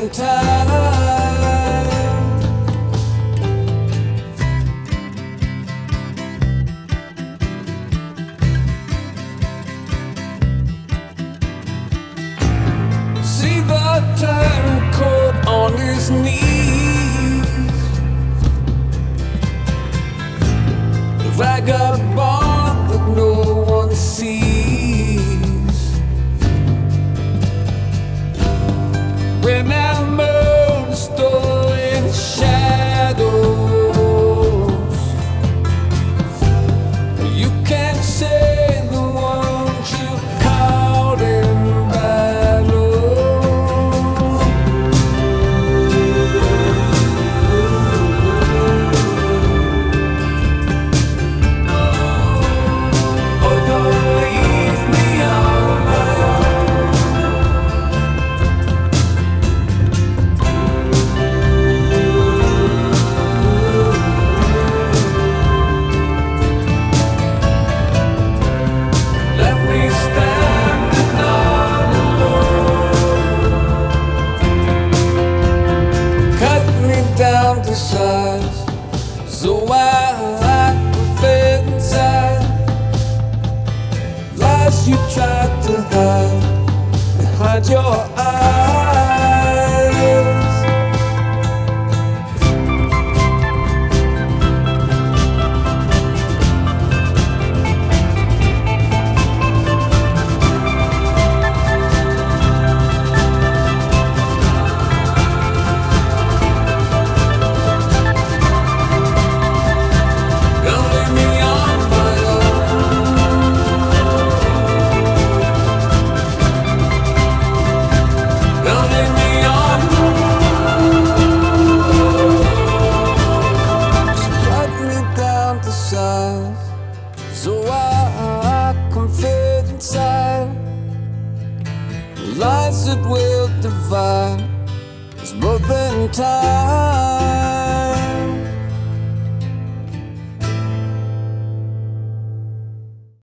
in time. See the turncoat on his knees, the vagabond that no one sees. Remember the story in the shadows. You can't say the ones you called in battle. Oh, don't leave me on my own. Left me standing all alone. Cut me down to size, so I could fit inside. Lies you tried to hide behind your eyes. Don't leave me on my own. Don't leave me on my own. So cut me down to size, so I can fit inside. Lines that will divide us both in time.